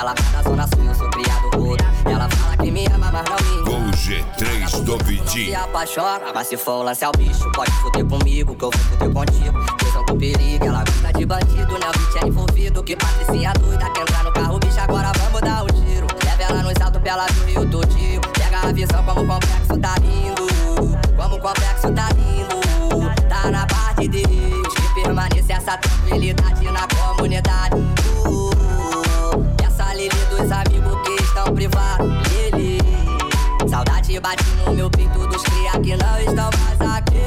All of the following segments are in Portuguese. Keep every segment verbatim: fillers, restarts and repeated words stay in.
Ela é da zona sul, eu sou criado rodo. Ela fala que me ama, mas não me Com o G três do Vitinho. Se apaixona, mas se for lance ao bicho, pode fuder comigo, que eu vou fuder contigo. Tesão do perigo, ela gosta de bandido, né? O beat é envolvido, que patricinha doida. Quer entrar no carro, bicho, agora vamos dar o tiro. Leva ela nos altos, pra ela ver o Rio todinho. Pega a visão como o complexo tá lindo. Como o complexo tá lindo. Tá na parte de Deus, que permanece essa tranquilidade na comunidade. uh, Essa Lili dos amigos que estão privados. Lili, saudade bate no meu peito dos cria que não estão mais aqui.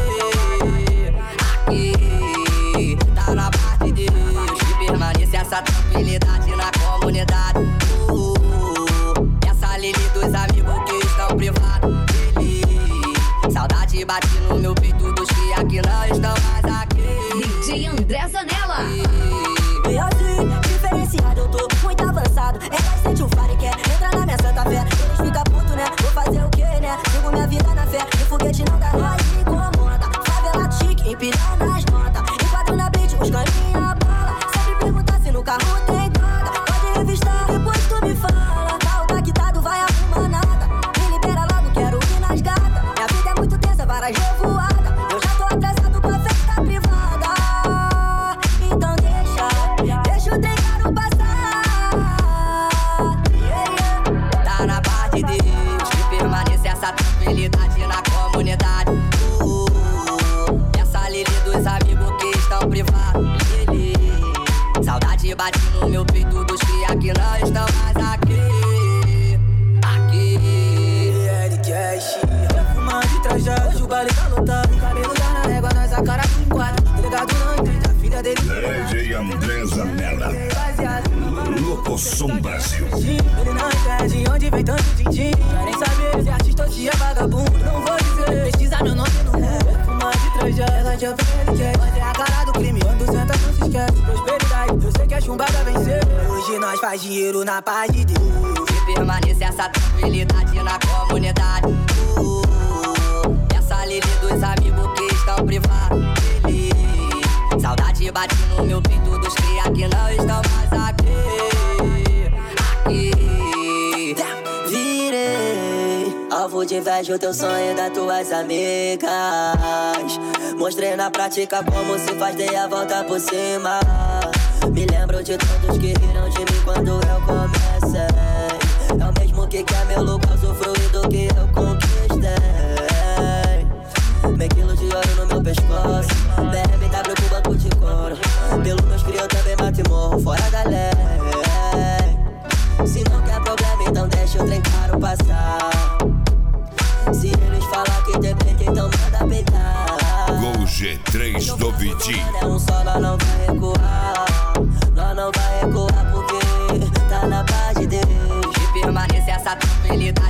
Aqui, tá na parte de Deus, que permanece essa tranquilidade na comunidade. uh, Essa Lili dos amigos que estão privados. Lili, saudade bate no meu peito dos cria que não estão mais aqui. D J André Zanella. E assim, diferenciado, eu tô muito avançado. Elas sente o faro e quer entrar na minha santa fé. Eles ficam puto, né? Vou fazer o quê, né? Sigo minha vida na fé. E foguete não dá raiz me incomoda. Favela chique, empilhando nas notas. Enquadro na beat, os caninha a bala. Sempre pergunta se no carro tem droga. Pode revistar, depois tu me fala. Tá o taquitado, vai arrumar nada. Me libera logo, quero ir nas gatas. Minha vida é muito tensa, várias revoadas. Eu já tô atrasado pra festa privada. Então deixa, deixa o trem caro passar. Yeah, yeah. Tá na parte de Deus, que permanece essa tranquilidade na comunidade. uh, Essa Lili dos amigos que estão privados. Lili, saudade bate no meu peito dos cria que não estão mais aqui. Aqui L Cash, fumando de trajado, o baile tá lotado. Cabelo tá na régua, nós a cara com quadro. Delegado não entende, a filha dele D J André Zanella, Locosom Brasil. Ele não entende onde vem tanto din-din. Querem saber se é artista ou se é vagabundo. Não vou dizer, pesquisa meu nome no Google. Fumando de trajado, ela te oferece. Mas é a cara do crime, quando senta não se esquece. Prosperidade, eu sei que a chumbada vencer. Hoje nós faz dinheiro na paz de Deus. que permanece essa tranquilidade na comunidade. uh, Essa Lili dos amigos que estão privados. Lili, saudade bate no meu peito dos cria que não estão mais aqui. Aqui virei alvo de inveja, o teu sonho das tuas amigas. Mostrei na prática como se faz, dei a volta por cima. Me lembro de todos que riram de mim quando eu comecei. É o mesmo que quer meu lugar, usufruir do que eu conquistei. Meio quilo de ouro no meu pescoço, B M W com banco de couro. Pelo meus cria eu também mato e morro fora da lei. Se não quer problema, então deixa o trem caro passar. Se eles falar que depende, então manda peitar. Gol G três do Vitinho. É um só, nós não vai recuar. Nós não vai recuar porque tá na paz de Deus. que permanece essa tranquilidade